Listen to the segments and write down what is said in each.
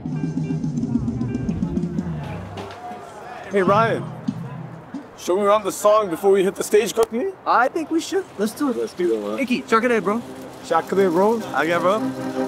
Hey Ryan, should we run the song before we hit the stage quickly? I think we should. Let's do it. Let's do that, man. Icky, chuck it in, bro. Shakare, bro. I get, bro.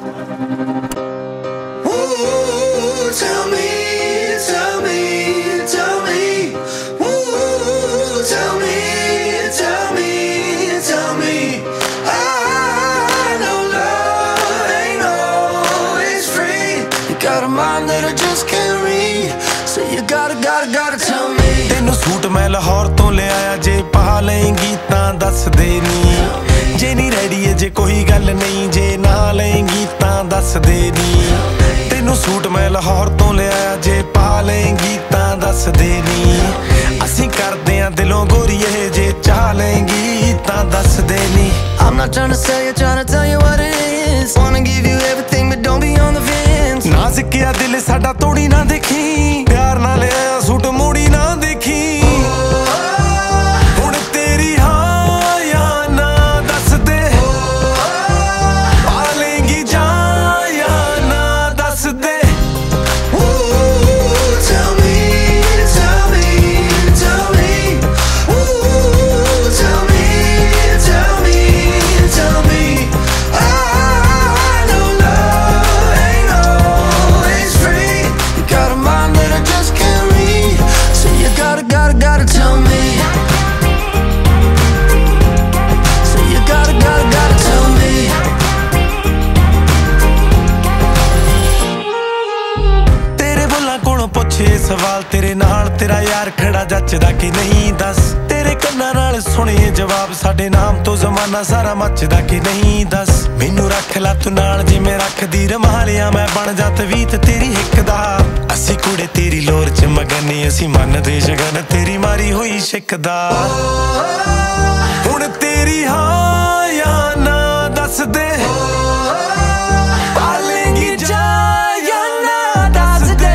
Ooh, tell me, tell me, tell me. Ooh, tell me, tell me, tell me. I know love ain't always free. You got a mind that I just can't read. So you gotta tell me. ਤੈਨੂੰ suit ਮੈਂ ਲਾਹੌਰ ਤੋਂ ਲਿਆਇਆ ਜੇ ਪਾ ਲਏਂਗੀ ਤਾਂ ਦੱਸ ਦੇ ਨੀ ਜੇ ਨਹੀਂ ਰੈਡੀ ਏ ਜੇ ਕੋਈ ਗੱਲ ਨਹੀਂ ਜੇ ਨਾ ਲਏਂਗੀ ਤਾਂ ਦੱਸ ਦੇ ਨੀ ਤੈਨੂੰ ਸੂਟ ਮੈਂ ਲਾਹੌਰ ਤੋਂ ਲਿਆਇਆ ਜੇ ਪਾ ਲਏਂਗੀ ਤਾਂ ਦੱਸ ਦੇ ਨੀ ਅਸੀਂ ਕਰਦੇ ਆਂ ਦਿਲੋਂ ਗੋਰੀਏ ਜੇ ਚਾਹ ਲਏਂਗੀ ਤਾਂ ਦੱਸ ਦੇ ਨੀ I'm not trying to sell you, trying to tell you what it is. Wanna give you everything but don't be on the fence. ਨਾਜ਼ੁਕਿਆ ਦਿਲ ਸਾਡਾ ਤੋੜੀ ਨਾ ਦੇਖੀ ਪਿਆਰ ਨਾਲ ਲਿਆ ਸੂਟ ਮੋੜੀ ਨਾ ਦੇਖੀ ਹੁਣ ਤੇਰੀ ਹਾਂ ਜਾਂ ਨਾ ਦੱਸ ਦੇ ਪਾ ਲਏਂਗੀ ਜਾਂ ਨਾ ਦੱਸ ਦੇ Tell me, tell me, tell me. Ooh, tell me, tell me, tell me. I know love ain't always free. You got a mind that I just can't read. So you gotta tell me. So you gotta tell me. ਤੇਰੇ ਬੋਲਾਂ ਕੋਲੋਂ ਪੁੱਛੇ ਸਵਾਲ ਤੇਰੇ ਨਾਲ ਤੇਰਾ ਯਾਰ ਖੜਾ ਜੱਚਦਾ ਕਿ ਨਹੀਂ ਦੱਸ ਤੇਰੇ ਕੰਨਾਂ ਨਾਲ ਸੁਣੇ ਜਵਾਬ ਸਾਡੇ ਨਾਮ ਤੋਂ ਜ਼ਮਾਨਾ ਸਾਰਾ ਮੱਚਦਾ ਕਿ ਨਹੀਂ ਦੱਸ ਮੈਨੂੰ ਰੱਖ ਲੈ ਤੂੰ ਨਾਲ ਜਿਵੇਂ ਰੱਖਦੀ ਰਮਾਲਿਆ ਮੈਂ ਬਣ ਜਾ ਤਵੀਤ ਤੇਰੀ ਹਿੱਕ ਦਾ ਅਸੀਂ ਕੁੜੇ ਤੇਰੀ ਲੋਰ ਚ ਮਗਨੇ ਅਸੀਂ ਮੰਨਦੇ ਸ਼ਗਨ ਤੇਰੀ ਮਾਰੀ ਹੋਈ ਸ਼ਿਕ ਦਾ ਹੁਣ ਤੇਰੀ ਹਾਂ ਜਾਂ ਨਾ ਦੱਸ ਦੇ ਪਾਲੇਂਗੀ ਜਾਂ ਨਾ ਦੱਸ ਦੇ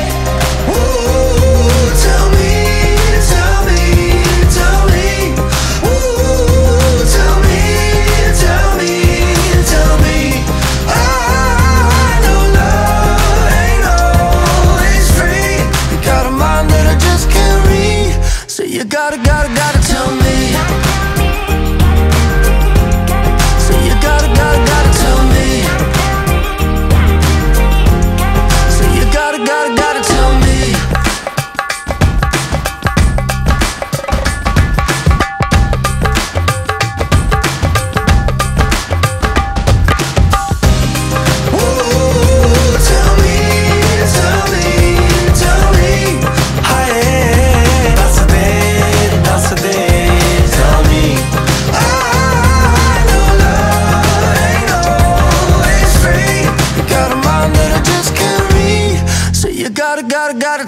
Tell me, tell me, tell me. Ooh, tell me, tell me, tell me. I know love ain't always free. You got a mind that I just can't read. So you gotta tell me. So you gotta tell me. So you gotta tell me. Tell me, tell me, tell me. ਹਾਏ ਦੱਸ ਦੇ tell me I know love ain't always free. You got a mind that I just can't read. So you gotta